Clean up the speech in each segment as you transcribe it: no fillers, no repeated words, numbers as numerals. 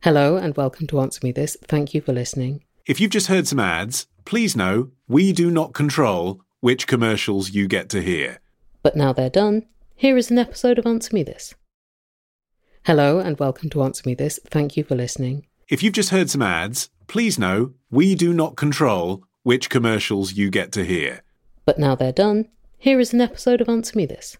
Hello and welcome to Answer Me This. Thank you for listening. If you've just heard some ads, please know we do not control which commercials you get to hear. But now they're done, here is an episode of Answer Me This. Hello and welcome to Answer Me This. Thank you for listening. If you've just heard some ads, please know we do not control which commercials you get to hear. But now they're done, here is an episode of Answer Me This.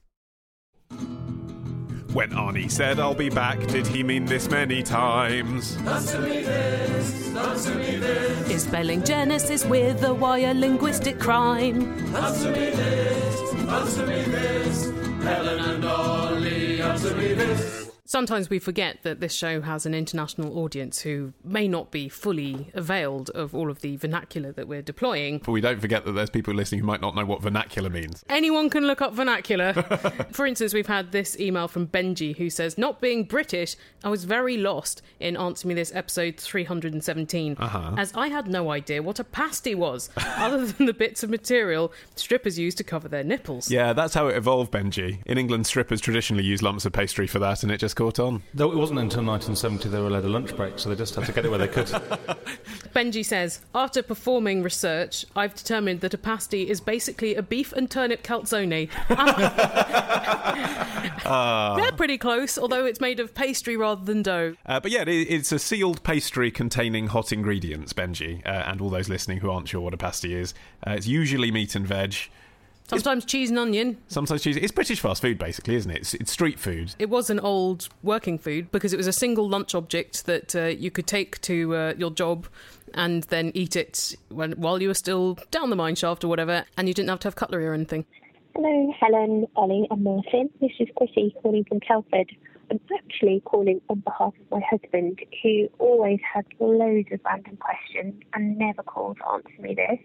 When Arnie said I'll be back, did he mean this many times? Answer me this, answer me this. Is spelling Genesis with a Y a linguistic crime? Answer me this, answer me this. Helen and Ollie, answer me this. Sometimes we forget that this show has an international audience who may not be fully availed of all of the vernacular that we're deploying. But we don't forget that there's people listening who might not know what vernacular means. Anyone can look up vernacular. For instance, we've had this email from Benji who says, not being British, I was very lost in Answer Me This episode 317, as I had no idea what a pasty was, other than the bits of material strippers use to cover their nipples. Yeah, that's how it evolved, Benji. In England, strippers traditionally use lumps of pastry for that, and it just caught on. Though it wasn't until 1970 they were allowed a lunch break, so they just had to get it where they could. Benji says, after performing research, I've determined that a pasty is basically a beef and turnip calzone. They're pretty close, although it's made of pastry rather than dough. But yeah, it's a sealed pastry containing hot ingredients, Benji, and all those listening who aren't sure what a pasty is. It's usually meat and veg. Sometimes cheese and onion. Sometimes cheese. It's British fast food, basically, isn't it? It's street food. It was an old working food because it was a single lunch object that you could take to your job and then eat it while you were still down the mine shaft or whatever, and you didn't have to have cutlery or anything. Hello, Helen, Ollie and Martin. This is Chrissy calling from Telford. I'm actually calling on behalf of my husband, who always has loads of random questions and never calls to answer me this.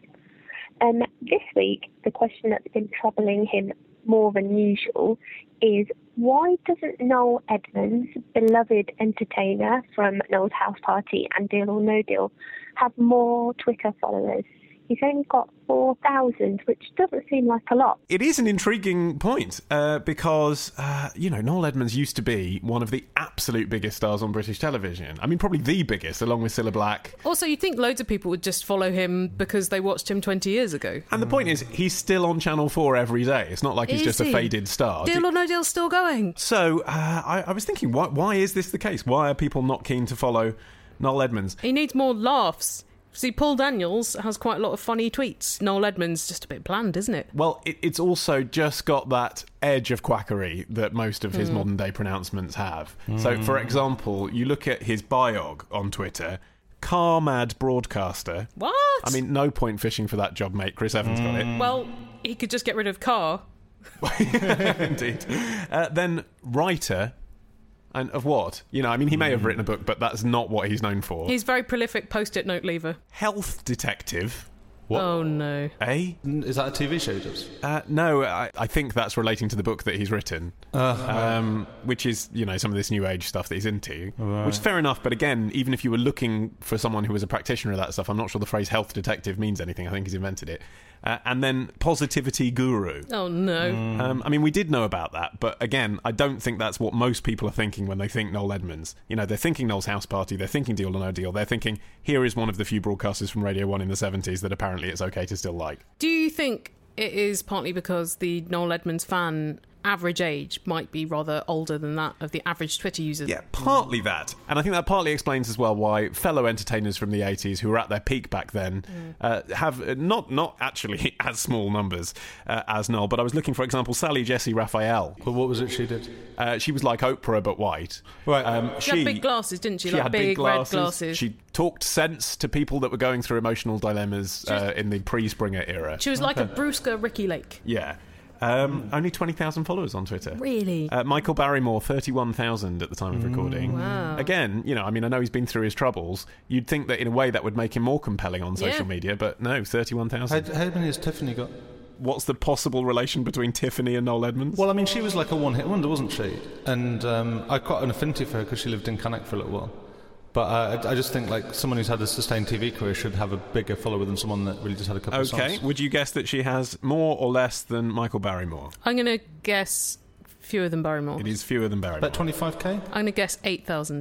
This week, the question that's been troubling him more than usual is, why doesn't Noel Edmonds, beloved entertainer from Noel's House Party and Deal or No Deal, have more Twitter followers? He's only got 4,000, which doesn't seem like a lot. It is an intriguing point because, Noel Edmonds used to be one of the absolute biggest stars on British television. I mean, probably the biggest, along with Cilla Black. Also, you'd think loads of people would just follow him because they watched him 20 years ago. And the point is, he's still on Channel 4 every day. It's not like he's just a faded star. Deal or No Deal's still going. So, I was thinking, why is this the case? Why are people not keen to follow Noel Edmonds? He needs more laughs. See, Paul Daniels has quite a lot of funny tweets. Noel Edmonds, just a bit bland, isn't it? Well, it's also just got that edge of quackery that most of his modern-day pronouncements have. So, for example, you look at his biog on Twitter, car mad broadcaster. What? I mean, no point fishing for that job, mate. Chris Evans got it. Well, he could just get rid of car. Indeed. Then writer. And of what? He may have written a book, but that's not what he's known for. He's very prolific post-it note leaver. Health detective. What? Oh, no. Eh? Is that a TV show he does? No, I think that's relating to the book that he's written, which is, some of this new age stuff that he's into, which is fair enough. But again, even if you were looking for someone who was a practitioner of that stuff, I'm not sure the phrase health detective means anything. I think he's invented it. And then positivity guru. Oh, no. We did know about that, but again, I don't think that's what most people are thinking when they think Noel Edmonds. They're thinking Noel's House Party, they're thinking Deal or No Deal, they're thinking, here is one of the few broadcasters from Radio 1 in the 70s that apparently it's okay to still like. Do you think it is partly because the Noel Edmonds fan average age might be rather older than that of the average Twitter user? Yeah, partly that. And I think that partly explains as well why fellow entertainers from the 80s who were at their peak back then have not actually as small numbers as Noel, but I was looking, for example, Sally Jessy Raphael. Well, what was it she did? She was like Oprah, but white. Right. She had big glasses, didn't she? She like had big red glasses. glasses. She talked sense to people that were going through emotional dilemmas in the pre-Springer era. She was like a Brewster Ricky Lake. Yeah. Only 20,000 followers on Twitter. Really? Michael Barrymore, 31,000 at the time of recording. Wow. Again, I know he's been through his troubles. You'd think that in a way that would make him more compelling on social media, but no, 31,000. How many has Tiffany got? What's the possible relation between Tiffany and Noel Edmonds? Well, she was like a one-hit wonder, wasn't she? And I got an affinity for her because she lived in Cannock for a little while. But I just think someone who's had a sustained TV career should have a bigger follower than someone that really just had a couple of songs. Okay, would you guess that she has more or less than Michael Barrymore? I'm going to guess fewer than Barrymore. It is fewer than Barrymore. About 25k? I'm going to guess 8,000.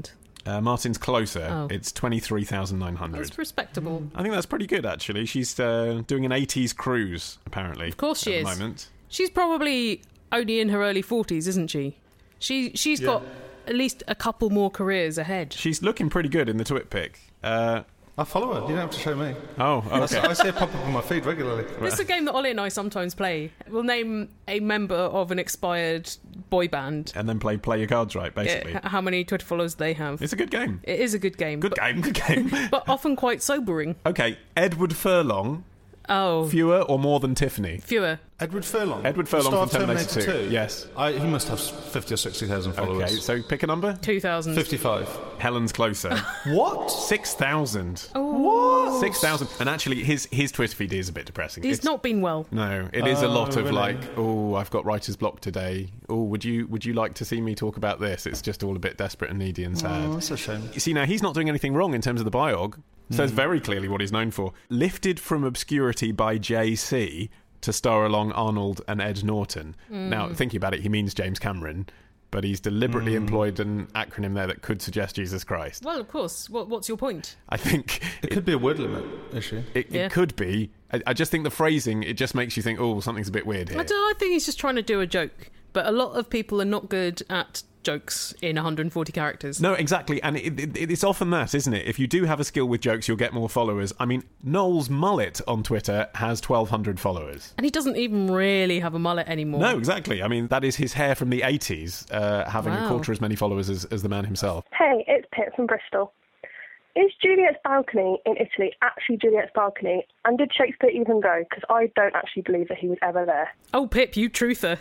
Martin's closer. Oh. It's 23,900. That's respectable. I think that's pretty good, actually. She's doing an 80s cruise, apparently. Of course she at is. the moment. She's probably only in her early 40s, isn't she? She's got at least a couple more careers ahead. She's looking pretty good in the Twit pic. I follow her. You don't have to show me. Oh, okay. I see it pop up on my feed regularly. This is a game that Ollie and I sometimes play. We'll name a member of an expired boy band. And then play your cards right, basically. How many Twitter followers they have. It's a good game. It is a good game. Good game. But often quite sobering. Okay, Edward Furlong. Oh. Fewer or more than Tiffany? Fewer. Edward Furlong? From Terminator 2. Yes. He must have 50 or 60,000 followers. Okay, so pick a number. 2,000. 55. Helen's closer. What? 6,000. Oh. What? 6,000. And actually, his Twitter feed is a bit depressing. He's not been well. No, it is a lot of really? I've got writer's block today. Would you like to see me talk about this? It's just all a bit desperate and needy and sad. Oh, that's a shame. You see, now he's not doing anything wrong in terms of the biog. Says very clearly what he's known for. Lifted from obscurity by JC to star along Arnold and Ed Norton. Now, thinking about it, he means James Cameron, but he's deliberately employed an acronym there that could suggest Jesus Christ. Well, of course. What's your point? I think It could be a word limit issue. it could be. I just think the phrasing, it just makes you think, something's a bit weird here. I think he's just trying to do a joke. But a lot of people are not good at jokes in 140 characters. No, exactly. And it's often that, isn't it? If you do have a skill with jokes, you'll get more followers. I mean, Noel's mullet on Twitter has 1,200 followers. And he doesn't even really have a mullet anymore. No, exactly. I mean, that is his hair from the 80s, having a quarter as many followers as the man himself. Hey, it's Pip from Bristol. Is Juliet's balcony in Italy actually Juliet's balcony? And did Shakespeare even go? Because I don't actually believe that he was ever there. Oh, Pip, you truther.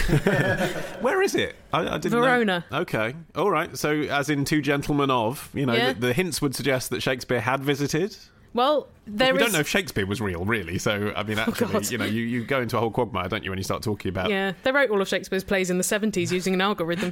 Where is it? I didn't Verona. know. Okay. All right. So, as in Two Gentlemen of, Yeah. the hints would suggest that Shakespeare had visited. Well, We don't know if Shakespeare was real, really. So, I mean, actually, God. you go into a whole quagmire, don't you, when you start talking about... Yeah, they wrote all of Shakespeare's plays in the 70s using an algorithm.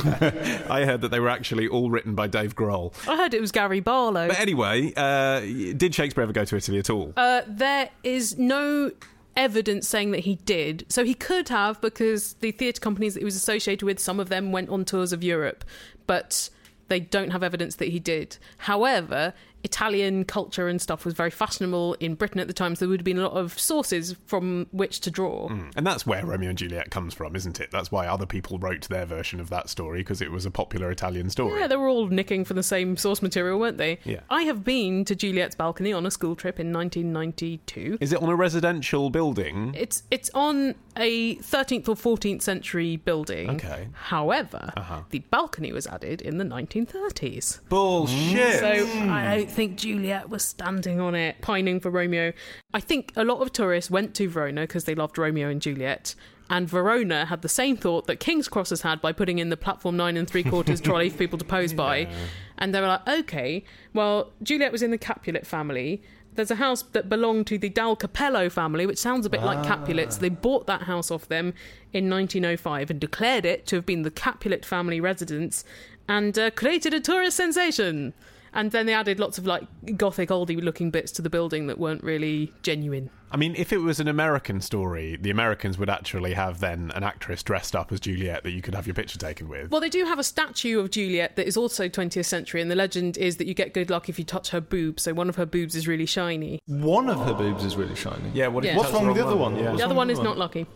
I heard that they were actually all written by Dave Grohl. I heard it was Gary Barlow. But anyway, did Shakespeare ever go to Italy at all? There is no evidence saying that he did. So he could have, because the theatre companies that he was associated with, some of them went on tours of Europe. But they don't have evidence that he did. However, Italian culture and stuff was very fashionable in Britain at the time, so there would have been a lot of sources from which to draw. And that's where Romeo and Juliet comes from, isn't it? That's why other people wrote their version of that story, because it was a popular Italian story. Yeah, they were all nicking from the same source material, weren't they? Yeah. I have been to Juliet's balcony on a school trip in 1992. Is it on a residential building? It's on a 13th or 14th century building. Okay. However, the balcony was added in the 1930s. Bullshit! So I don't think Juliet was standing on it, pining for Romeo. I think a lot of tourists went to Verona because they loved Romeo and Juliet. And Verona had the same thought that King's Cross has had by putting in the platform 9 3/4 trolley for people to pose by. And they were like, okay, well, Juliet was in the Capulet family. There's a house that belonged to the Dal Capello family, which sounds a bit like Capulets. They bought that house off them in 1905 and declared it to have been the Capulet family residence and created a tourist sensation. And then they added lots of like gothic oldie looking bits to the building that weren't really genuine. I mean, if it was an American story, the Americans would actually have then an actress dressed up as Juliet that you could have your picture taken with. Well, they do have a statue of Juliet that is also 20th century, and the legend is that you get good luck if you touch her boob, so one of her boobs is really shiny. One of her boobs is really shiny. Yeah, what if Yeah. you What's touch wrong with the wrong other one? Yeah. What's The other wrong one with is not lucky.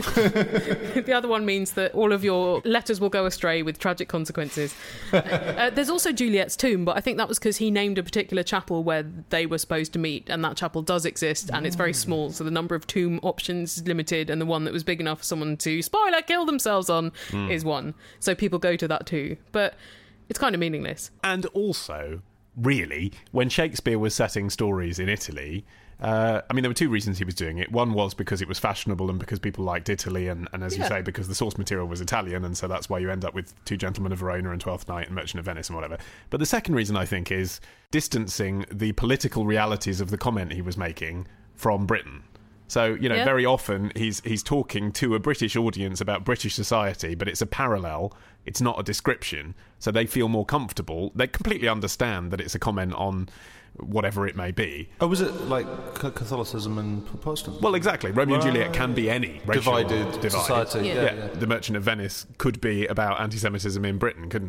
The other one means that all of your letters will go astray with tragic consequences. There's also Juliet's tomb, but I think that was because he named a particular chapel where they were supposed to meet, and that chapel does exist, and it's very small, so the number of tomb options is limited, and the one that was big enough for someone to, spoiler, kill themselves on is one. So people go to that too. But it's kind of meaningless. And also, really, when Shakespeare was setting stories in Italy, I mean, there were two reasons he was doing it. One was because it was fashionable and because people liked Italy, and as you say, because the source material was Italian, and so that's why you end up with Two Gentlemen of Verona and Twelfth Night and Merchant of Venice and whatever. But the second reason, I think, is distancing the political realities of the comment he was making from Britain. So, very often he's talking to a British audience about British society, but it's a parallel, it's not a description, so they feel more comfortable. They completely understand that it's a comment on whatever it may be. Oh, was it like Catholicism and Protestant? Well, exactly. Romeo and Juliet can be any racial divided divide. society. Yeah. The Merchant of Venice could be about anti-Semitism in Britain, couldn't it?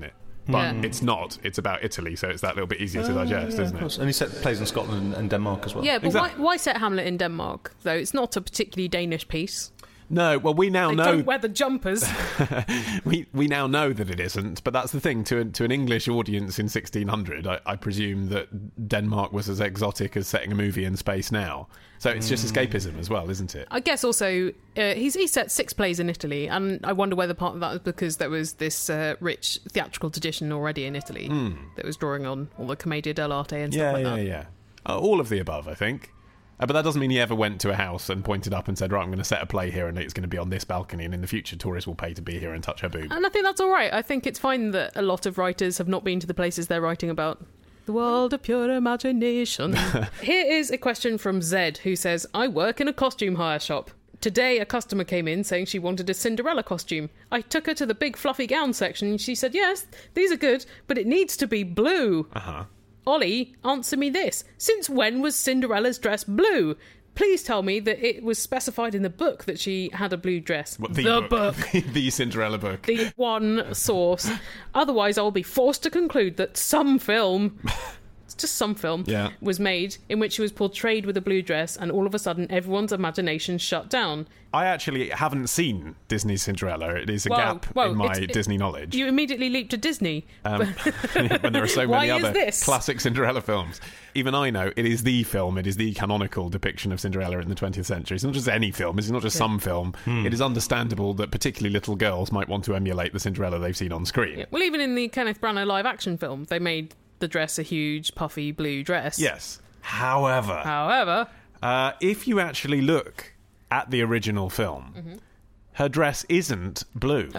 But it's not. It's about Italy, so it's that little bit easier to digest, isn't it? And he plays in Scotland and Denmark as well. Yeah, but why set Hamlet in Denmark, though? It's not a particularly Danish piece. No, well, we now know... Don't wear the jumpers. we now know that it isn't, but that's the thing. To an English audience in 1600, I presume that Denmark was as exotic as setting a movie in space now. So it's just escapism as well, isn't it? I guess also, he set 6 plays in Italy, and I wonder whether part of that was because there was this rich theatrical tradition already in Italy that was drawing on all the commedia dell'arte and stuff like that. Yeah. All of the above, I think. But that doesn't mean he ever went to a house and pointed up and said, right, I'm going to set a play here and it's going to be on this balcony, and in the future tourists will pay to be here and touch her boob. And I think that's all right. I think it's fine that a lot of writers have not been to the places they're writing about. The world of pure imagination. Here is a question from Zed, who says, I work in a costume hire shop. Today, a customer came in saying she wanted a Cinderella costume. I took her to the big fluffy gown section and she said, yes, these are good, but it needs to be blue. Ollie, answer me this. Since when was Cinderella's dress blue? Please tell me that it was specified in the book that she had a blue dress. What, the book. The Cinderella book. The one source. Otherwise, I'll be forced to conclude that some film... just some film, was made in which she was portrayed with a blue dress, and all of a sudden everyone's imagination shut down. I actually haven't seen Disney's Cinderella. It is a gap in my Disney knowledge. You immediately leap to Disney. When there are so many other this? classic Cinderella films. Even I know it is the film, it is the canonical depiction of Cinderella in the 20th century. It's not just any film, it's not just some film. It is understandable that particularly little girls might want to emulate the Cinderella they've seen on screen. Yeah. Well, even in the Kenneth Branagh live-action film, they made the dress a huge, puffy blue dress. Yes. However, if you actually look at the original film, her dress isn't blue.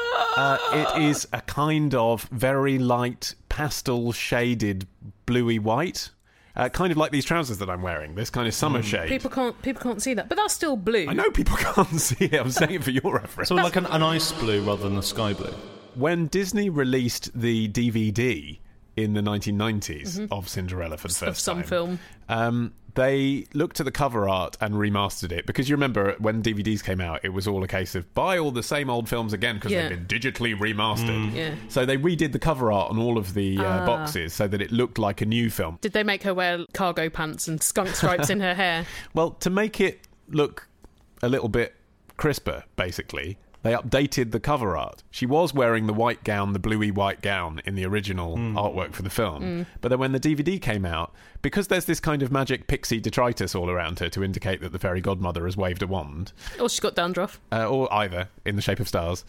It is a kind of very light, pastel-shaded bluey white. Kind of like these trousers that I'm wearing, this kind of summer shade. People can't see that, but that's still blue. I know people can't see it. I'm saying it for your reference. So like an ice blue rather than a sky blue. When Disney released the DVD in the 1990s of Cinderella for the first time, of some film, they looked at the cover art and remastered it, because you remember when DVDs came out, it was all a case of buy all the same old films again because they've been digitally remastered. So they redid the cover art on all of the boxes so that it looked like a new film. Did they make her wear cargo pants and skunk stripes in her hair? Well, to make it look a little bit crisper, basically, they updated the cover art. She was wearing the white gown, the bluey white gown in the original artwork for the film. But then when the DVD came out, because there's this kind of magic pixie detritus all around her to indicate that the fairy godmother has waved a wand. Or she's got dandruff. Or either, in the shape of stars,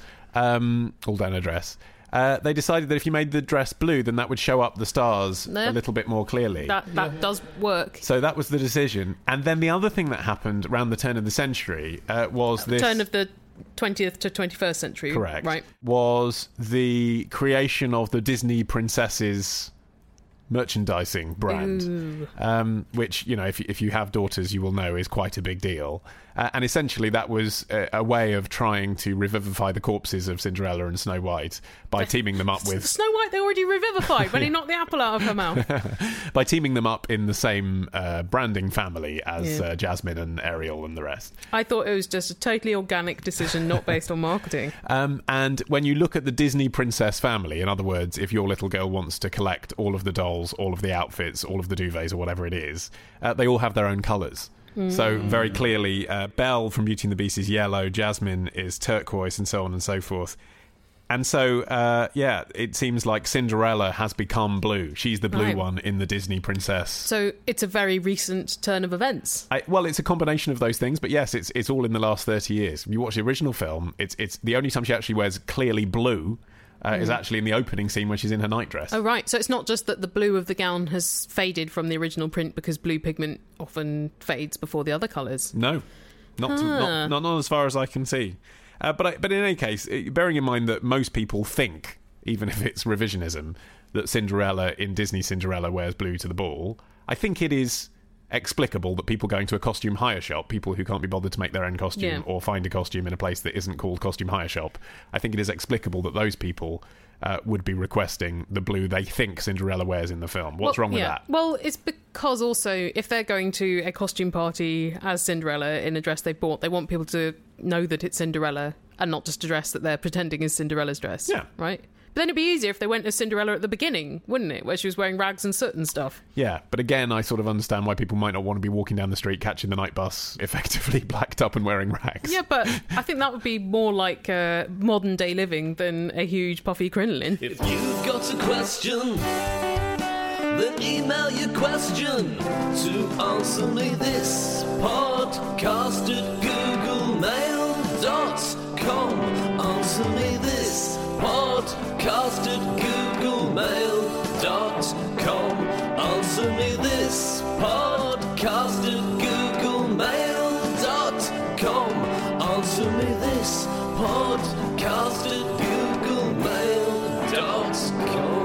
all down her dress. They decided that if you made the dress blue, then that would show up the stars a little bit more clearly. That does work. So that was the decision. And then the other thing that happened around the turn of the century was this... Turn of the 20th to 21st century. Correct. Right. Was the creation of the Disney Princesses merchandising brand, which, you know, if you have daughters, you will know is quite a big deal. And essentially that was a way of trying to revivify the corpses of Cinderella and Snow White by teaming them up with... Snow White they already revivified when he knocked the apple out of her mouth. By teaming them up in the same branding family as Jasmine and Ariel and the rest. I thought it was just a totally organic decision, not based on marketing. And when you look at the Disney princess family, in other words, if your little girl wants to collect all of the dolls, all of the outfits, all of the duvets or whatever it is, they all have their own colours. So very clearly, Belle from Beauty and the Beast is yellow, Jasmine is turquoise, and so on and so forth. And so, it seems like Cinderella has become blue. She's the blue one in the Disney princess. So it's a very recent turn of events. Well, it's a combination of those things, but yes, it's all in the last 30 years. If you watch the original film, it's the only time she actually wears clearly blue is actually in the opening scene where she's in her nightdress. Oh, right. So it's not just that the blue of the gown has faded from the original print, because blue pigment often fades before the other colours. No, not as far as I can see. But in any case, bearing in mind that most people think, even if it's revisionism, that Cinderella in Disney Cinderella wears blue to the ball, I think it is explicable that people going to a costume hire shop, people who can't be bothered to make their own costume or find a costume in a place that isn't called costume hire shop, I think it is explicable that those people would be requesting the blue they think Cinderella wears in the film. What's wrong with that? Well, it's because also if they're going to a costume party as Cinderella in a dress they bought, they want people to know that it's Cinderella and not just a dress that they're pretending is Cinderella's dress. Yeah. Right? But then it'd be easier if they went as Cinderella at the beginning, wouldn't it? Where she was wearing rags and soot and stuff. Yeah, but again, I sort of understand why people might not want to be walking down the street catching the night bus effectively blacked up and wearing rags. Yeah, but I think that would be more like modern day living than a huge puffy crinoline. If you've got a question, then email your question to Answer Me This podcast at googlemail.com. Answer Me This podcast at googlemail.com. Answer Me This podcast at googlemail.com. Answer Me This podcast at googlemail.com.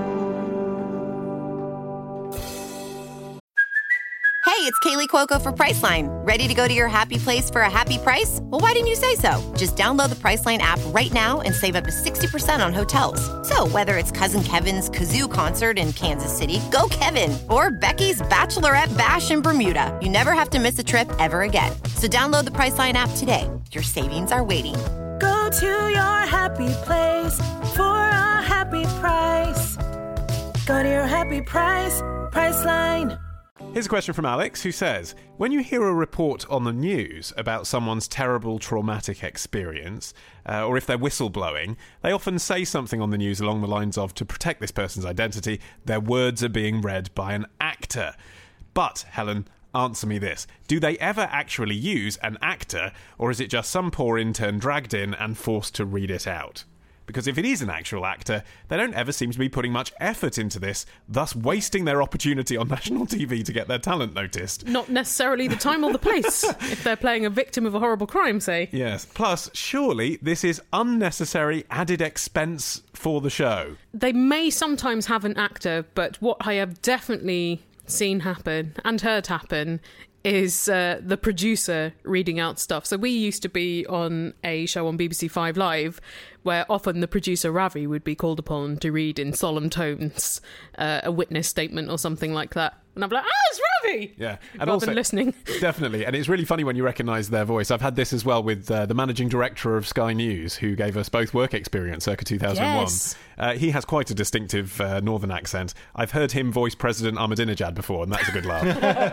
Hey, it's Kaylee Cuoco for Priceline. Ready to go to your happy place for a happy price? Well, why didn't you say so? Just download the Priceline app right now and save up to 60% on hotels. So whether it's Cousin Kevin's Kazoo Concert in Kansas City, go Kevin, or Becky's Bachelorette Bash in Bermuda, you never have to miss a trip ever again. So download the Priceline app today. Your savings are waiting. Go to your happy place for a happy price. Go to your happy price, Priceline. Here's a question from Alex, who says, when you hear a report on the news about someone's terrible traumatic experience, or if they're whistleblowing, they often say something on the news along the lines of, to protect this person's identity, their words are being read by an actor. But, Helen, answer me this. Do they ever actually use an actor, or is it just some poor intern dragged in and forced to read it out? Because if it is an actual actor, they don't ever seem to be putting much effort into this, thus wasting their opportunity on national TV to get their talent noticed. Not necessarily the time or the place, if they're playing a victim of a horrible crime, say. Yes. Plus, surely this is unnecessary added expense for the show. They may sometimes have an actor, but what I have definitely seen happen and heard happen is the producer reading out stuff. So we used to be on a show on BBC 5 Live where often the producer Ravi would be called upon to read in solemn tones a witness statement or something like that. And I'm like, it's Ravi! Yeah. And rather also, than listening. Definitely. And it's really funny when you recognise their voice. I've had this as well with the managing director of Sky News, who gave us both work experience circa 2001. Yes. He has quite a distinctive northern accent. I've heard him voice President Ahmadinejad before, and that's a good laugh.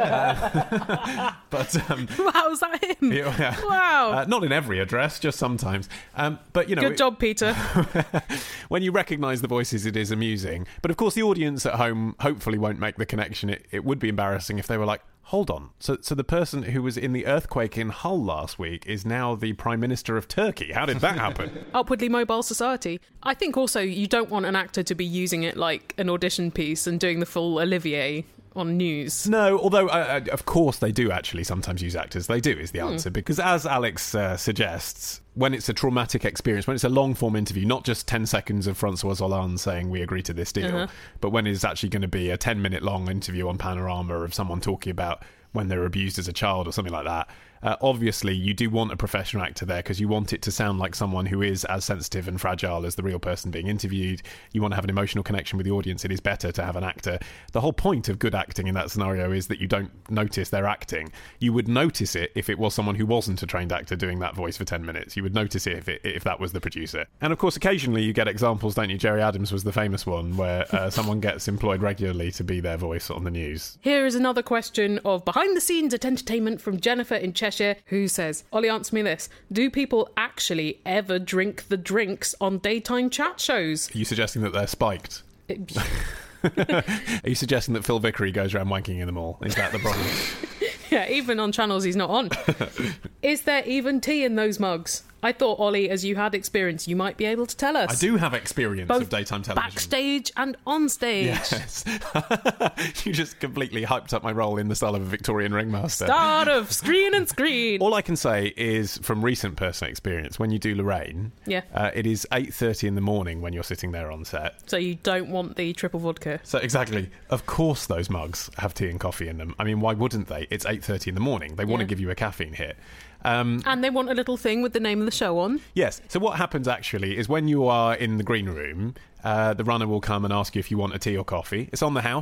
But Wow, was that him? Yeah. Wow. Not in every address, just sometimes. But, you know... Good job, Peter. When you recognise the voices, it is amusing. But, of course, the audience at home hopefully won't make the connection. It would be embarrassing if they were like, hold on, so the person who was in the earthquake in Hull last week is now the Prime Minister of Turkey. How did that happen? Upwardly mobile society. I think also you don't want an actor to be using it like an audition piece and doing the full Olivier on news. No, although, of course, they do actually sometimes use actors. They do, is the answer. Because as Alex suggests, when it's a traumatic experience, when it's a long-form interview, not just 10 seconds of Francois Hollande saying we agree to this deal, but when it's actually going to be a 10-minute long interview on Panorama of someone talking about when they were abused as a child or something like that, obviously you do want a professional actor there because you want it to sound like someone who is as sensitive and fragile as the real person being interviewed. You want to have an emotional connection with the audience. It is better to have an actor. The whole point of good acting in that scenario is that you don't notice their acting. You would notice it if it was someone who wasn't a trained actor doing that voice for 10 minutes. You would notice it if that was the producer. And of course, occasionally you get examples, don't you? Jerry Adams was the famous one where someone gets employed regularly to be their voice on the news. Here is another question of behind the scenes at entertainment from Jennifer in Cheshire, who says, Ollie, answer me this. Do people actually ever drink the drinks on daytime chat shows? Are you suggesting that they're spiked? Are you suggesting that Phil Vickery goes around wanking in them all? Is that the problem? Yeah, even on channels he's not on. Is there even tea in those mugs? I thought, Ollie, as you had experience, you might be able to tell us. I do have experience both of daytime television. Backstage and on stage. Yes. You just completely hyped up my role in the style of a Victorian ringmaster. Start of screen and screen. All I can say is, from recent personal experience, when you do Lorraine, it is 8:30 in the morning when you're sitting there on set. So you don't want the triple vodka. So exactly. Of course those mugs have tea and coffee in them. I mean, why wouldn't they? It's 8:30 in the morning. They want to give you a caffeine hit. And they want a little thing with the name of the show on. Yes. So what happens actually is when you are in the green room, the runner will come and ask you if you want a tea or coffee. It's on the house.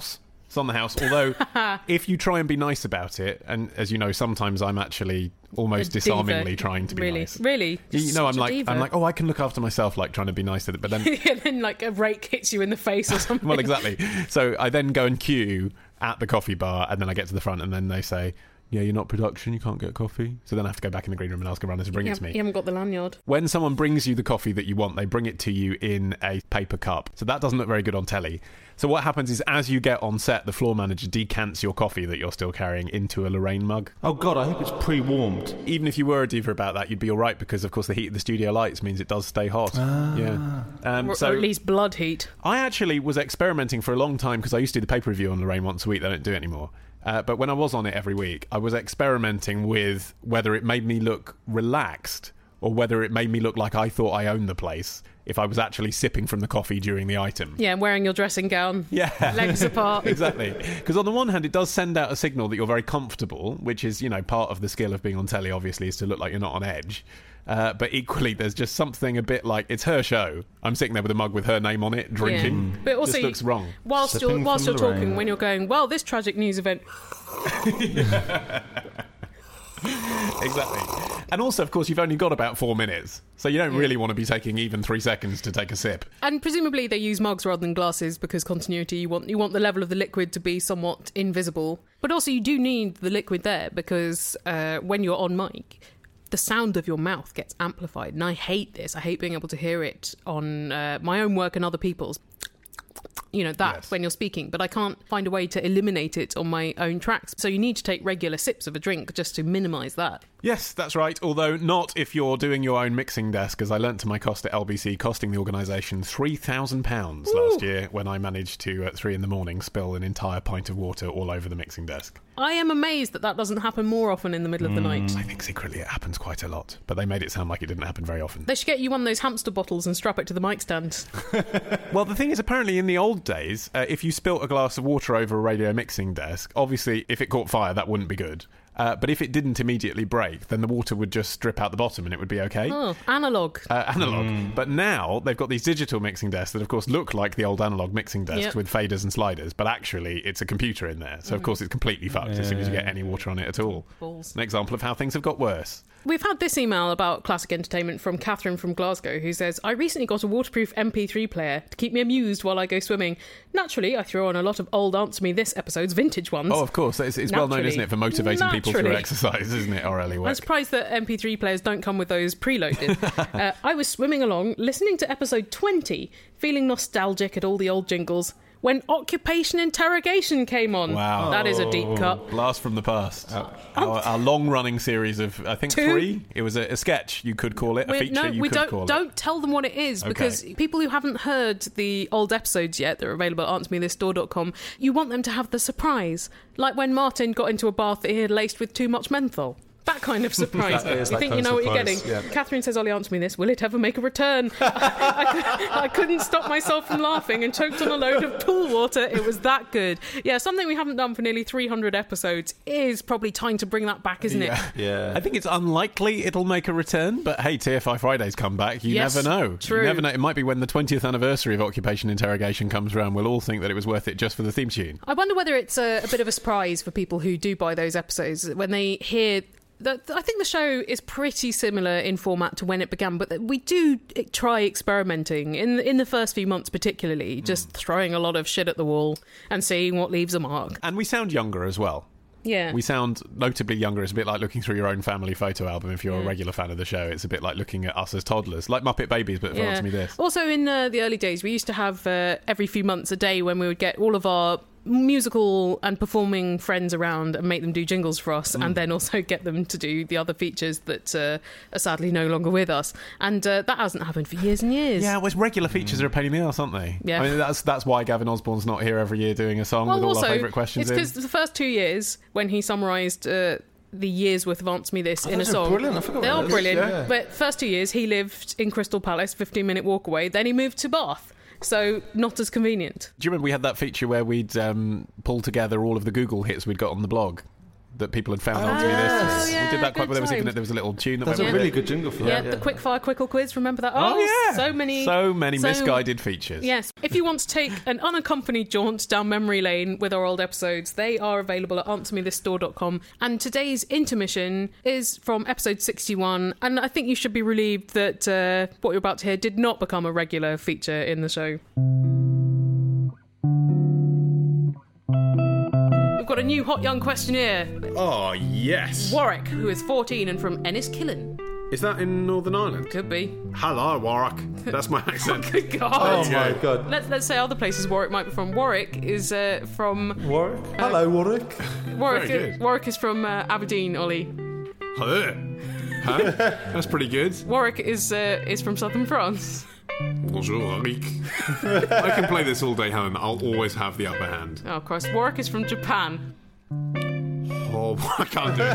It's on the house. Although, if you try and be nice about it, and as you know, sometimes I'm actually almost disarmingly trying to be nice. Really? You know, I'm like, oh, I can look after myself, like trying to be nice to it. But then, and then like a rake hits you in the face or something. Well, exactly. So I then go and queue at the coffee bar, and then I get to the front, and then they say, yeah, you're not production, you can't get coffee. So then I have to go back in the green room and ask a runner to bring it to me. You haven't got the lanyard. When someone brings you the coffee that you want, they bring it to you in a paper cup. So that doesn't look very good on telly. So what happens is, as you get on set, the floor manager decants your coffee that you're still carrying into a Lorraine mug. Oh, God, I hope it's pre-warmed. Even if you were a diva about that, you'd be all right, because, of course, the heat of the studio lights means it does stay hot. Yeah. Or at least blood heat. I actually was experimenting for a long time, because I used to do the paper review on Lorraine once a week. They don't do it anymore. But when I was on it every week, I was experimenting with whether it made me look relaxed or whether it made me look like I thought I owned the place if I was actually sipping from the coffee during the item. Yeah, wearing your dressing gown. Yeah. Legs apart. Exactly. Because on the one hand, it does send out a signal that you're very comfortable, which is, you know, part of the skill of being on telly, obviously, is to look like you're not on edge. But equally, there's just something a bit like, it's her show. I'm sitting there with a mug with her name on it, drinking. Yeah. But also, just looks wrong. Whilst you're talking, when you're going, well, this tragic news event... Exactly. And also, of course, you've only got about 4 minutes, so you don't really want to be taking even 3 seconds to take a sip. And presumably they use mugs rather than glasses, because continuity, you want the level of the liquid to be somewhat invisible. But also you do need the liquid there, because when you're on mic, the sound of your mouth gets amplified. And I hate this. I hate being able to hear it on my own work and other people's. You know, that when you're speaking, but I can't find a way to eliminate it on my own tracks. So you need to take regular sips of a drink just to minimise that. Yes, that's right, although not if you're doing your own mixing desk, as I learnt to my cost at LBC, costing the organisation £3,000 last year when I managed to, at 3 a.m, spill an entire pint of water all over the mixing desk. I am amazed that doesn't happen more often in the middle of the night. I think secretly it happens quite a lot, but they made it sound like it didn't happen very often. They should get you one of those hamster bottles and strap it to the mic stand. Well, the thing is, apparently in the old days, if you spilt a glass of water over a radio mixing desk, obviously if it caught fire, that wouldn't be good. But if it didn't immediately break, then the water would just drip out the bottom and it would be okay. Oh, analogue. But now they've got these digital mixing desks that, of course, look like the old analogue mixing desks with faders and sliders, but actually it's a computer in there. So, of course, it's completely fucked as soon as you get any water on it at all. Balls. An example of how things have got worse. We've had this email about classic entertainment from Catherine from Glasgow, who says, I recently got a waterproof MP3 player to keep me amused while I go swimming. Naturally, I throw on a lot of old Answer Me This episodes, vintage ones. Oh, of course. It's well known, isn't it, for motivating people through exercise, isn't it, or early work? I'm surprised that MP3 players don't come with those preloaded. I was swimming along, listening to episode 20, feeling nostalgic at all the old jingles, when Occupation Interrogation came on. Wow. That is a deep cut. Blast from the past. Our long-running series of, I think, 3. It was a sketch, you could call it. A feature, call it. Don't tell them what it is, because people who haven't heard the old episodes yet, they're available at answermethisstore.com, you want them to have the surprise. Like when Martin got into a bath that he had laced with too much menthol. That kind of surprise. You think you know what you're getting. Yeah. Catherine says, Ollie, answer me this. Will it ever make a return? I couldn't stop myself from laughing and choked on a load of pool water. It was that good. Yeah, something we haven't done for nearly 300 episodes is probably time to bring that back, isn't it? Yeah. I think it's unlikely it'll make a return, but hey, TFI Fridays come back. You never know. True. You never know. It might be when the 20th anniversary of Occupation Interrogation comes around, we'll all think that it was worth it just for the theme tune. I wonder whether it's a bit of a surprise for people who do buy those episodes when they hear... I think the show is pretty similar in format to when it began, but we do try experimenting in the first few months, particularly, just throwing a lot of shit at the wall and seeing what leaves a mark. And we sound younger as well. Yeah. We sound notably younger. It's a bit like looking through your own family photo album if you're a regular fan of the show. It's a bit like looking at us as toddlers, like Muppet Babies, but for Answer Me This. Also, in the early days, we used to have every few months a day when we would get all of our musical and performing friends around and make them do jingles for us, and then also get them to do the other features that are sadly no longer with us. And that hasn't happened for years and years. Yeah, well, regular features are a pain in the arse, aren't they? Yeah. I mean, that's why Gavin Osborne's not here every year doing a song with all our favourite questions it's because the first 2 years, when he summarised the year's worth of Answer Me This in a song. Brilliant. I forgot they are brilliant. Yeah. But first 2 years, he lived in Crystal Palace, 15-minute walk away. Then he moved to Bath. So, not as convenient. Do you remember we had that feature where we'd pull together all of the Google hits we'd got on the blog? that people had found Answer Me This. Oh, yeah, we did that quite good well. time. There was a little tune that There's went a with really it. good jingle for Yeah, that. the Quickfire Quickle Quiz, remember that? Oh, yeah. So many misguided features. Yes. If you want to take an unaccompanied jaunt down memory lane with our old episodes, they are available at answermethisstore.com. And today's intermission is from episode 61. And I think you should be relieved that what you're about to hear did not become a regular feature in the show. We've got a new hot young questionnaire. Oh, yes. Warwick, who is 14 and from Enniskillen. Is that in Northern Ireland? Could be. Hello, Warwick. That's my accent. Good God. Oh my God. Let's say other places Warwick might be from. Warwick is from... Warwick? Hello, Warwick. Very good. Warwick is from Aberdeen, Ollie. Huh? That's pretty good. Warwick is from southern France. Bonjour, Warwick. I can play this all day, Helen. I'll always have the upper hand. Oh, Christ. Warwick is from Japan. Oh, I can't do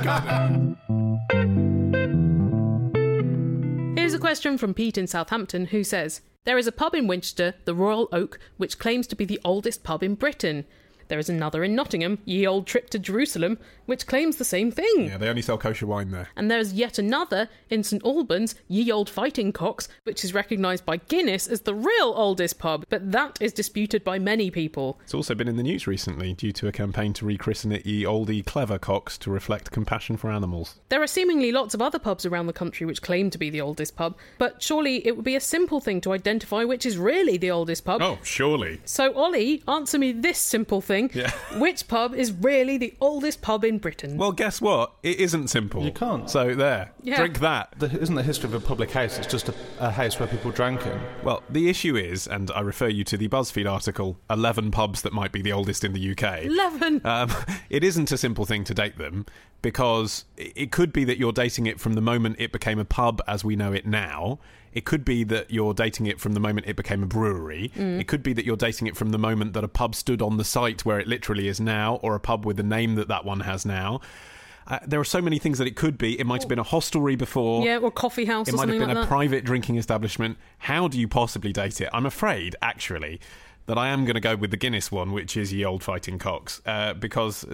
it. Here's a question from Pete in Southampton who says, there is a pub in Winchester, the Royal Oak, which claims to be the oldest pub in Britain. There is another in Nottingham, Ye Old Trip to Jerusalem, which claims the same thing. Yeah, they only sell kosher wine there. And there's yet another in St Albans, Ye Old Fighting Cocks, which is recognised by Guinness as the real oldest pub, but that is disputed by many people. It's also been in the news recently due to a campaign to rechristen it Ye Oldie Clever Cocks to reflect compassion for animals. There are seemingly lots of other pubs around the country which claim to be the oldest pub, but surely it would be a simple thing to identify which is really the oldest pub. Oh, surely. So, Ollie, answer me this simple thing. Yeah. Which pub is really the oldest pub in Britain? Well, guess what? It isn't simple. You can't. So there. Yeah. Drink that. Isn't the history of a public house? It's just a house where people drank in. Well, the issue is, and I refer you to the BuzzFeed article, 11 pubs that might be the oldest in the UK. 11! It isn't a simple thing to date them, because it could be that you're dating it from the moment it became a pub as we know it now. It could be that you're dating it from the moment it became a brewery. It could be that you're dating it from the moment that a pub stood on the site where it literally is now, or a pub with the name that one has now. There are so many things that it could be. It might have been a hostelry before. Yeah, or coffee house or something like that. It might have been a private drinking establishment. How do you possibly date it? I'm afraid, actually, that I am going to go with the Guinness one, which is Ye Old Fighting Cocks, because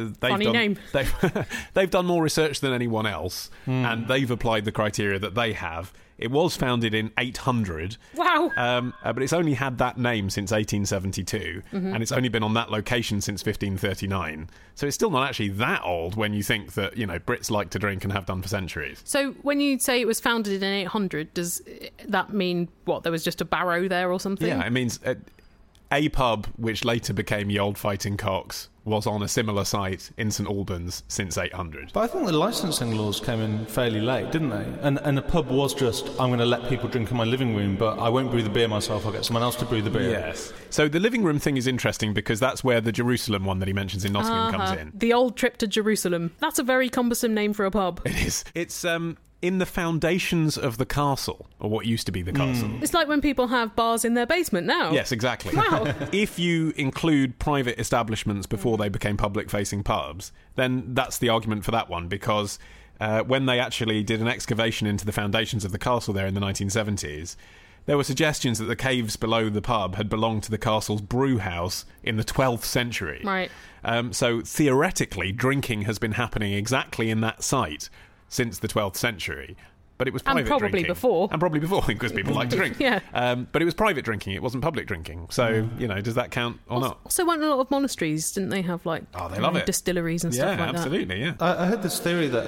they've done more research than anyone else, and they've applied the criteria that they have. It was founded in 800. Wow. But it's only had that name since 1872, and it's only been on that location since 1539. So it's still not actually that old when you think that, Brits like to drink and have done for centuries. So when you say it was founded in 800, does that mean, there was just a barrow there or something? Yeah, it means a pub which later became Ye Old Fighting Cocks was on a similar site in St Albans since 800. But I think the licensing laws came in fairly late, didn't they? And the pub was just, I'm going to let people drink in my living room, but I won't brew the beer myself, I'll get someone else to brew the beer. Yes. So the living room thing is interesting because that's where the Jerusalem one that he mentions in Nottingham comes in. The Old Trip to Jerusalem. That's a very cumbersome name for a pub. It is. It's in the foundations of the castle, or what used to be the castle. It's like when people have bars in their basement now. Yes, exactly. Wow. If you include private establishments before they became public-facing pubs, then that's the argument for that one, because when they actually did an excavation into the foundations of the castle there in the 1970s, there were suggestions that the caves below the pub had belonged to the castle's brew house in the 12th century. Right. So theoretically, drinking has been happening exactly in that site since the 12th century, but it was private drinking. And probably before, because people like to drink. Yeah. But it was private drinking, it wasn't public drinking. So, does that count or not? Also, weren't a lot of monasteries, didn't they have, they love it. distilleries and stuff like that? Yeah, absolutely, yeah. I heard this theory that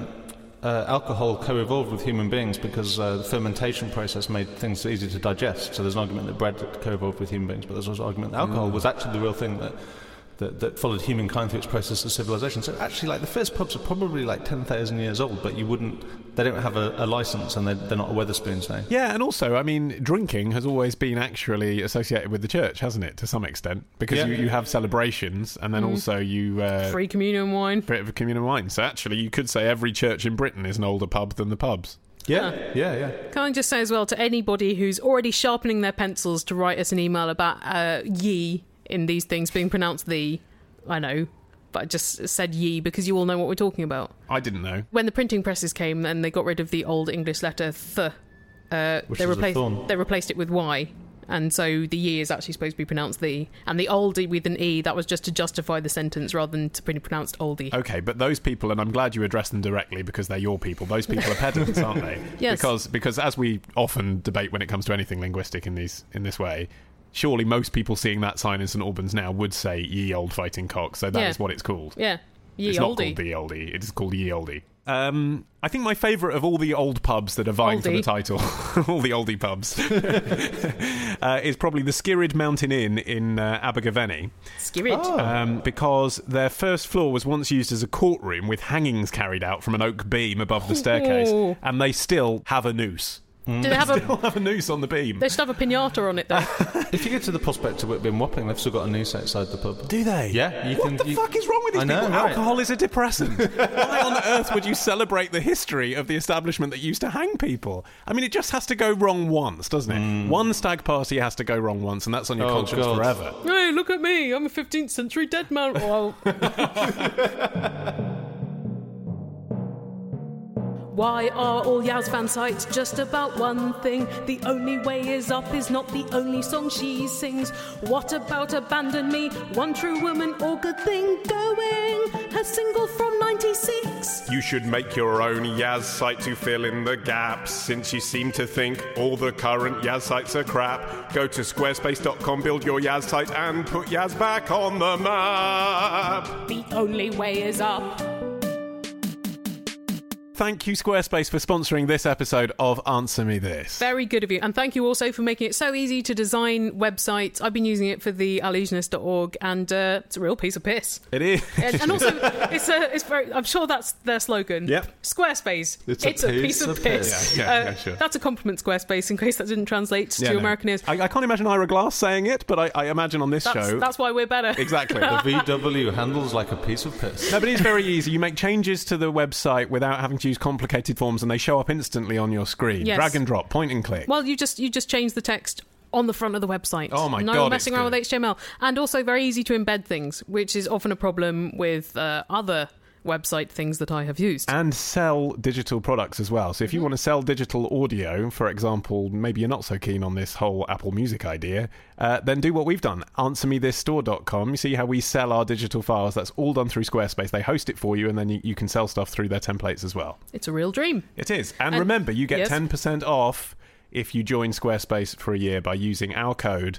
alcohol co-evolved with human beings because the fermentation process made things easier to digest. So there's an argument that bread co-evolved with human beings, but there's also an argument that alcohol was actually the real thing that followed humankind through its process of civilization. So actually, the first pubs are probably 10,000 years old, but they don't have a license, and they're not Wetherspoons now. Yeah, and also, drinking has always been actually associated with the church, hasn't it, to some extent? Because you have celebrations, and then also you... free communion wine. Free communion wine. So actually, you could say every church in Britain is an older pub than the pubs. Yeah. Can I just say as well, to anybody who's already sharpening their pencils to write us an email about ye in these things being pronounced thee, I know, but I just said ye because you all know what we're talking about. I didn't know. When the printing presses came and they got rid of the old English letter th, they replaced it with y, and so the ye is actually supposed to be pronounced the, and the oldie with an e, that was just to justify the sentence rather than to be pronounced oldie. Okay, but those people, and I'm glad you addressed them directly because they're your people, those people are pedants, aren't they? Yes. Because as we often debate when it comes to anything linguistic in this way, surely most people seeing that sign in St Albans now would say ye old fighting cock, so that is what it's called. Yeah, ye it's oldie. Not called the oldie, it is called ye oldie. I think my favourite of all the old pubs that are vying for the title, all the oldie pubs, is probably the Skirrid Mountain Inn in Abergavenny. Skirrid. Because their first floor was once used as a courtroom with hangings carried out from an oak beam above the staircase, and they still have a noose. Do they have a noose on the beam? They should have a pinata on it, though. If you get to the Prospect of Whitby and Wapping, they've still got a noose outside the pub. Do they? Yeah. What the fuck is wrong with these people? Right. Alcohol is a depressant. Why on earth would you celebrate the history of the establishment that used to hang people? I mean, it just has to go wrong once, doesn't it? One stag party has to go wrong once, and that's on your conscience forever. Hey, look at me. I'm a 15th century dead man. Well... Why are all Yaz fan sites just about one thing? The only way is up is not the only song she sings. What about Abandon Me? One True Woman or Good Thing Going? Her single from 96. You should make your own Yaz site to fill in the gaps. Since you seem to think all the current Yaz sites are crap, go to squarespace.com, build your Yaz site and put Yaz back on the map. The only way is up. Thank you, Squarespace, for sponsoring this episode of Answer Me This. Very good of you. And thank you also for making it so easy to design websites. I've been using it for the allusionist.org, and it's a real piece of piss. It is. And also, it's very... I'm sure that's their slogan. Yep. Squarespace. It's a piece of piss. Yeah, sure. That's a compliment, Squarespace, in case that didn't translate to American ears. I can't imagine Ira Glass saying it, but I imagine on this show... That's why we're better. Exactly. The VW handles like a piece of piss. No, but it's very easy. You make changes to the website without having to use complicated forms, and they show up instantly on your screen. Yes. Drag and drop, point and click. Well, you just change the text on the front of the website. Oh my God, no messing around with HTML. And also very easy to embed things, which is often a problem with other website things that I have used. And sell digital products as well. So if you want to sell digital audio, for example, maybe you're not so keen on this whole Apple Music idea, then do what we've done. AnswerMeThisStore.com. You see how we sell our digital files. That's all done through Squarespace. They host it for you, and then you can sell stuff through their templates as well. It's a real dream. It is. And remember, you get 10% off if you join Squarespace for a year by using our code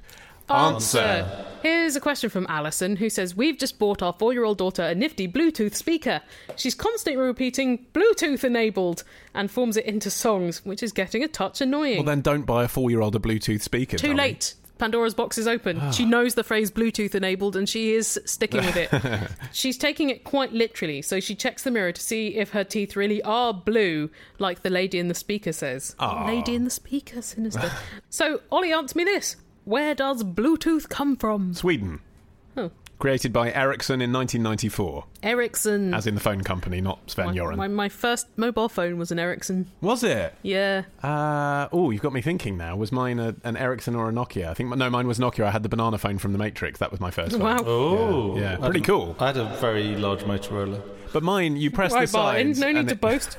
Answer. Here's a question from Alison, who says, we've just bought our 4-year-old daughter a nifty Bluetooth speaker. She's constantly repeating Bluetooth enabled and forms it into songs, which is getting a touch annoying. Well, then don't buy a 4-year-old a Bluetooth speaker. Too late. Pandora's box is open. She knows the phrase Bluetooth enabled, and she is sticking with it. She's taking it quite literally, so she checks the mirror to see if her teeth really are blue, like the lady in the speaker says. Lady in the speaker, sinister. So, Ollie, answer me this. Where does Bluetooth come from? Sweden. Oh. Created by Ericsson in 1994. Ericsson. As in the phone company, not Sven-Göran. My first mobile phone was an Ericsson. Was it? Yeah. You've got me thinking now. Was mine an Ericsson or a Nokia? I think, no, mine was Nokia. I had the banana phone from The Matrix. That was my first phone. Wow. Oh. Yeah. Pretty cool. I had a very large Motorola. But mine, you press the sides. No need to boast.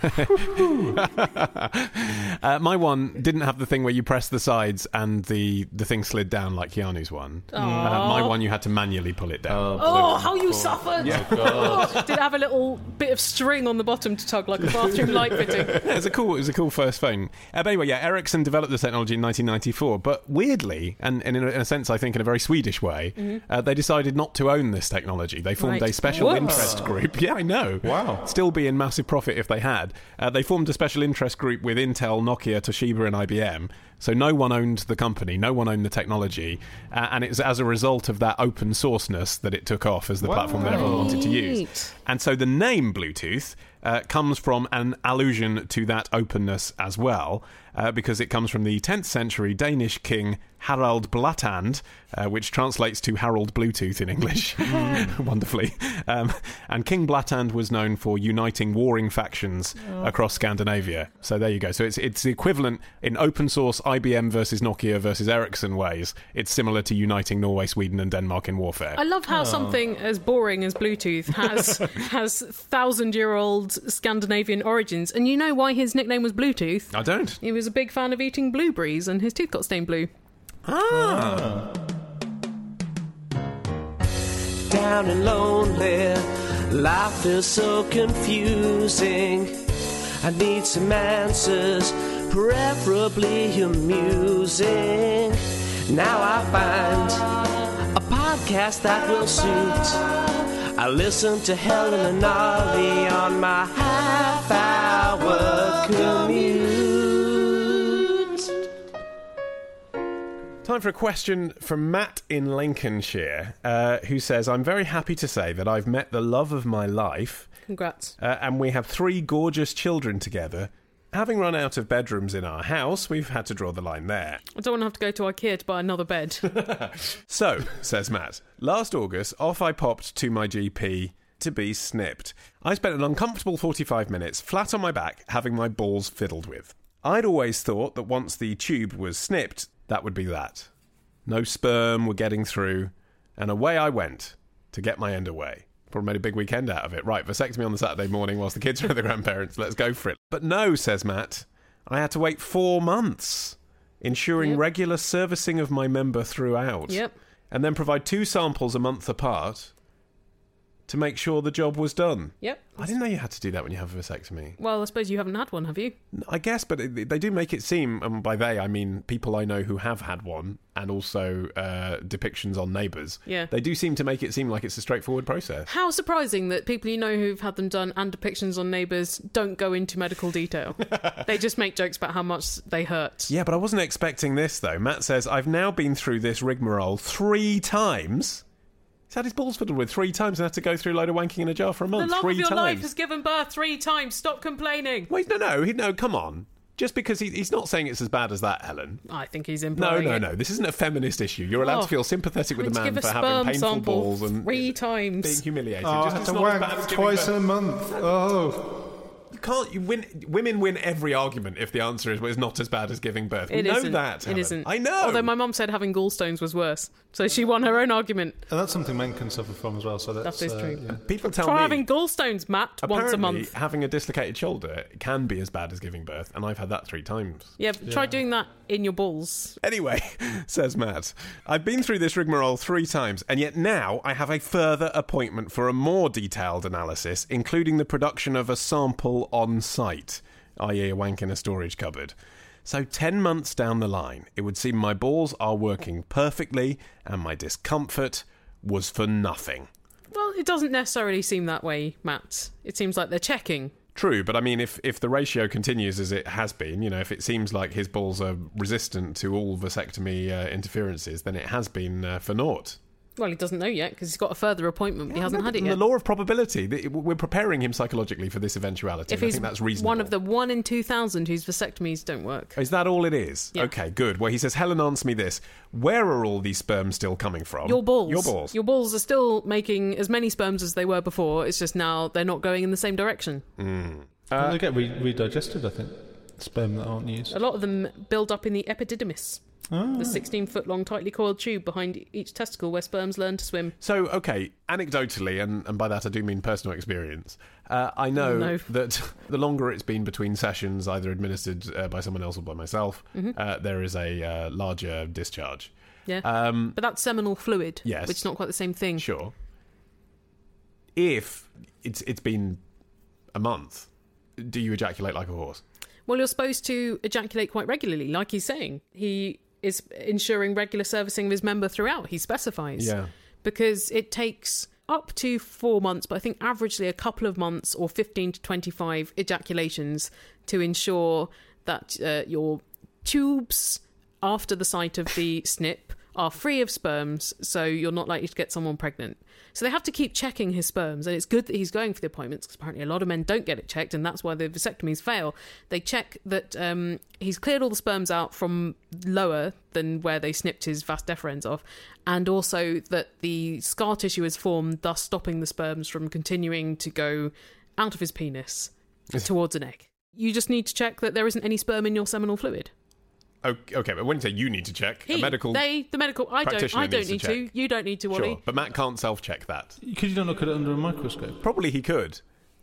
My one didn't have the thing where you press the sides and the thing slid down like Keanu's one. My one, you had to manually pull it down. How you suffered! Yeah. Did it have a little bit of string on the bottom to tug like a bathroom light fitting? It was a cool first phone. But anyway, Ericsson developed the technology in 1994, but weirdly, and in a sense, I think in a very Swedish way, they decided not to own this technology. They formed a special interest group. Yeah, I know. Wow. Still be in massive profit if they had. They formed a special interest group with Intel, Nokia, Toshiba and IBM. So no one owned the company, no one owned the technology, and it's as a result of that open sourceness that it took off as the platform that everyone wanted to use. And so the name Bluetooth comes from an allusion to that openness as well, because it comes from the 10th century Danish king Harald Blattand, which translates to Harold Bluetooth in English, wonderfully. And King Blattand was known for uniting warring factions across Scandinavia. So there you go. So it's the equivalent in open source IBM versus Nokia versus Ericsson ways. It's similar to uniting Norway, Sweden and Denmark in warfare. I love how something as boring as Bluetooth has 1,000-year-old Scandinavian origins. And you know why his nickname was Bluetooth? I don't. He was a big fan of eating blueberries and his teeth got stained blue. Down and lonely, life is so confusing. I need some answers, preferably amusing. Now I find a podcast that will suit. I listen to Helen and Ollie on my half-hour commute. Time for a question from Matt in Lincolnshire, who says, I'm very happy to say that I've met the love of my life. Congrats. And we have 3 gorgeous children together. Having run out of bedrooms in our house, we've had to draw the line there. I don't want to have to go to IKEA to buy another bed. So, says Matt, last August, off I popped to my GP to be snipped. I spent an uncomfortable 45 minutes flat on my back, having my balls fiddled with. I'd always thought that once the tube was snipped, that would be that. No sperm were getting through, and away I went to get my end away. Probably made a big weekend out of it. Right, vasectomy on the Saturday morning whilst the kids are with the grandparents. Let's go for it. But no, says Matt, I had to wait 4 months, ensuring regular servicing of my member throughout. And then provide 2 samples a month apart to make sure the job was done. I didn't know you had to do that when you have a vasectomy. Well, I suppose you haven't had one, have you? I guess, but they do make it seem, and by they I mean people I know who have had one, and also depictions on Neighbours. They do seem to make it seem like it's a straightforward process. How surprising that people you know who've had them done and depictions on Neighbours don't go into medical detail. They just make jokes about how much they hurt. Yeah, but I wasn't expecting this, though. Matt says, I've now been through this rigmarole 3 times. He's had his balls fiddled with 3 times and had to go through a load of wanking in a jar for a month. The love 3 of your times. life has given birth 3 times. Stop complaining. Wait, no, come on. Just because he's not saying it's as bad as that, Helen. I think he's implying No. This isn't a feminist issue. You're allowed to feel sympathetic with a man for having painful balls and 3 times. being humiliated. I have to wank twice in a month. You can't. Women win every argument if the answer is, well, it's not as bad as giving birth. It know isn't. that, Helen. It isn't. I know. Although my mum said having gallstones was worse, so she won her own argument. And that's something men can suffer from as well. So that is true. Yeah. People tell Try me having gallstones, Matt, once a month. Having a dislocated shoulder can be as bad as giving birth, and I've had that 3 times. Yeah, try doing that in your balls. Anyway, says Matt, I've been through this rigmarole 3 times, and yet now I have a further appointment for a more detailed analysis, including the production of a sample on site, i.e. a wank in a storage cupboard. So 10 months down the line, it would seem my balls are working perfectly, and my discomfort was for nothing. Well, it doesn't necessarily seem that way, Matt. It seems like they're checking. True, but I mean, if the ratio continues as it has been, if it seems like his balls are resistant to all vasectomy interferences, then it has been for naught. Well, he doesn't know yet because he's got a further appointment, but he hasn't had it yet. The law of probability, we're preparing him psychologically for this eventuality. If I think that's reasonable. One of the 1 in 2,000 whose vasectomies don't work. Is that all it is? Yeah. Okay, good. Well, he says, Helen, answer me this. Where are all these sperms still coming from? Your balls. Your balls. Your balls are still making as many sperms as they were before. It's just now they're not going in the same direction. They get redigested, I think. Sperm that aren't used. A lot of them build up in the epididymis. The 16-foot-long, tightly coiled tube behind each testicle where sperms learn to swim. So, okay, anecdotally, and by that I do mean personal experience, I know that the longer it's been between sessions, either administered by someone else or by myself, there is a larger discharge. Yeah, but that's seminal fluid, yes, which is not quite the same thing. Sure. If it's been a month, do you ejaculate like a horse? Well, you're supposed to ejaculate quite regularly, like he's saying. He is ensuring regular servicing of his member throughout, he specifies. Yeah. Because it takes up to 4 months, but I think averagely a couple of months or 15 to 25 ejaculations to ensure that your tubes after the site of the snip are free of sperms, so you're not likely to get someone pregnant. So they have to keep checking his sperms, and it's good that he's going for the appointments because apparently a lot of men don't get it checked, and that's why the vasectomies fail. They check that he's cleared all the sperms out from lower than where they snipped his vas deferens off, and also that the scar tissue is formed, thus stopping the sperms from continuing to go out of his penis towards an egg. You just need to check that there isn't any sperm in your seminal fluid. Okay, but when you say you need to check, the medical. I don't need to. You don't need to, Wally. Sure, but Matt can't self-check that. Could you not look at it under a microscope? Probably he could.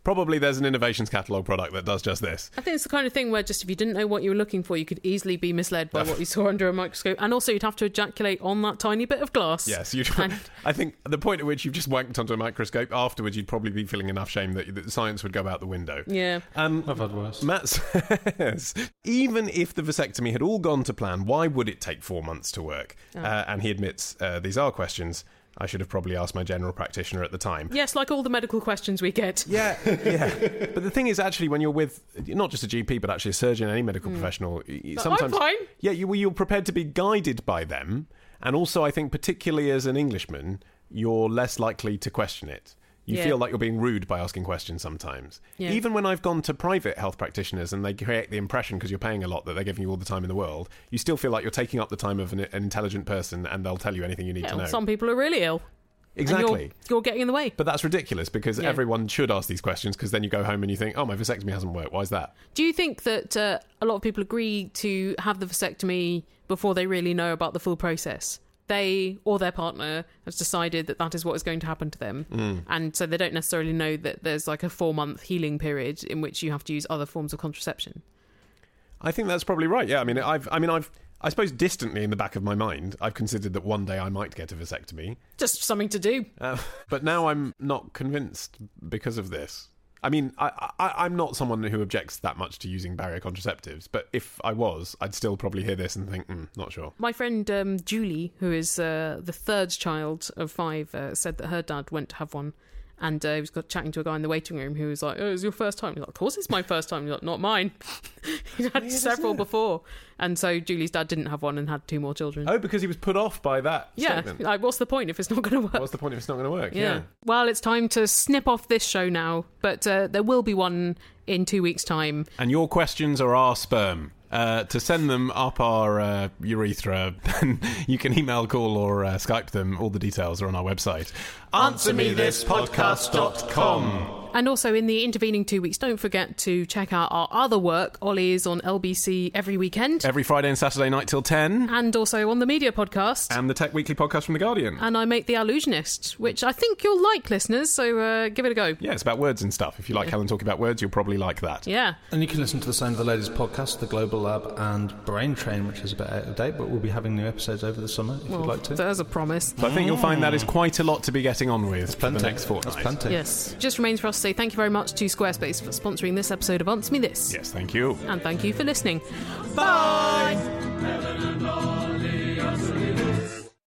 probably there's an innovations catalogue product that does just this. I think it's the kind of thing where just if you didn't know what you were looking for, you could easily be misled by what you saw under a microscope. And also you'd have to ejaculate on that tiny bit of glass. Yes, I think the point at which you've just wanked onto a microscope, afterwards you'd probably be feeling enough shame that science would go out the window. Yeah. I've had worse. Matt says, even if the vasectomy had all gone to plan, why would it take 4 months to work? And he admits these are questions I should have probably asked my general practitioner at the time. Yes, like all the medical questions we get. Yeah. But the thing is, actually, when you're with not just a GP, but actually a surgeon, any medical professional, sometimes... I'm fine. Yeah, you're prepared to be guided by them. And also, I think, particularly as an Englishman, you're less likely to question it. You feel like you're being rude by asking questions sometimes. Yeah. Even when I've gone to private health practitioners and they create the impression, because you're paying a lot, that they're giving you all the time in the world, you still feel like you're taking up the time of an intelligent person and they'll tell you anything you need to know. Some people are really ill. Exactly. You're getting in the way. But that's ridiculous because everyone should ask these questions, because then you go home and you think, oh, my vasectomy hasn't worked. Why is that? Do you think that a lot of people agree to have the vasectomy before they really know about the full process? They or their partner has decided that is what is going to happen to them, and so they don't necessarily know that there's like a 4-month healing period in which you have to use other forms of contraception. I think that's probably right. Yeah, I suppose distantly in the back of my mind, I've considered that one day I might get a vasectomy. Just something to do. But now I'm not convinced because of this. I mean, I'm not someone who objects that much to using barrier contraceptives, but if I was, I'd still probably hear this and think, not sure. My friend Julie, who is the third child of 5, said that her dad went to have one. And he was chatting to a guy in the waiting room who was like, oh, it's your first time? He's like, of course it's my first time. He's like, not mine. He'd had several before. And so Julie's dad didn't have one and had 2 more children. Oh, because he was put off by that statement. Like, what's the point if it's not going to work? What's the point if it's not going to work? Yeah. Well, it's time to snip off this show now, but there will be one in 2 weeks' time. And your questions are our sperm. To send them up our urethra, then you can email, call, or Skype them. All the details are on our website. AnswerMeThisPodcast.com. And also, in the intervening 2 weeks, don't forget to check out our other work. Ollie is on LBC every weekend. Every Friday and Saturday night till 10. And also on the Media Podcast. And the Tech Weekly podcast from The Guardian. And I make The Allusionist, which I think you'll like, listeners, so give it a go. Yeah, it's about words and stuff. If you like Helen talking about words, you'll probably like that. Yeah. And you can listen to the Sound of the Ladies podcast, The Global Lab, and Brain Train, which is a bit out of date, but we'll be having new episodes over the summer if you'd like to. There's a promise. So I think you'll find that is quite a lot to be getting on with for the next fortnight. That's plenty. Yes. Just remains for us to say thank you very much to Squarespace for sponsoring this episode of Answer Me This. Yes, thank you. And thank you for listening. Bye!